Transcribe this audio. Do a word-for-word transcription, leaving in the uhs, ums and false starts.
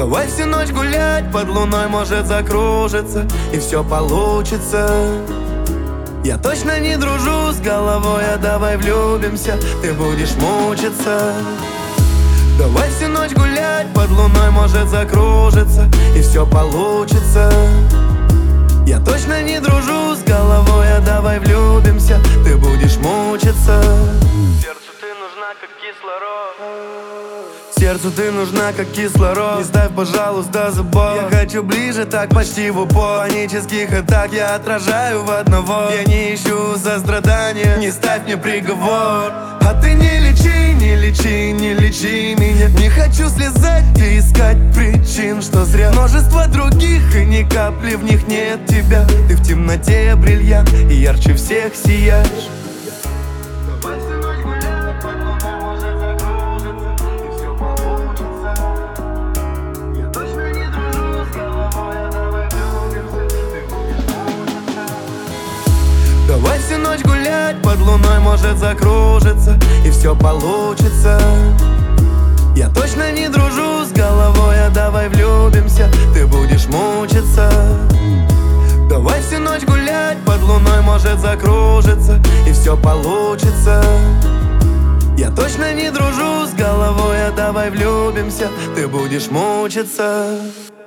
Давай всю ночь гулять под луной, может закружится, и все получится. Я точно не дружу с головой, а давай влюбимся, ты будешь мучиться. Давай всю ночь гулять под луной, может закружится, и все получится. Я точно не дружу с головой, а давай влюбимся, ты будешь мучиться. Сердцу ты нужна как кислород. Сердцу ты нужна как кислород. Не ставь, пожалуйста, забор. Я хочу ближе, так почти в упор. Панических атак я отражаю в одного. Я не ищу сострадания, не ставь мне приговор. А ты не лечи, не лечи, не лечи меня. Не хочу слезать и искать причин, что зря. Множество других, и ни капли в них нет тебя. Ты в темноте бриллиант, и ярче всех сияешь. Давай всю ночь гулять под луной, может закружится, и все получится. Я точно не дружу с головой, а давай влюбимся, ты будешь мучиться. Давай всю ночь гулять под луной, может закружится, и все получится. Я точно не дружу с головой, а давай влюбимся, ты будешь мучиться. Давай всю ночь гулять под луной, может закружится, и все получится. Я точно не дружу с головой, а давай влюбимся, ты будешь мучиться.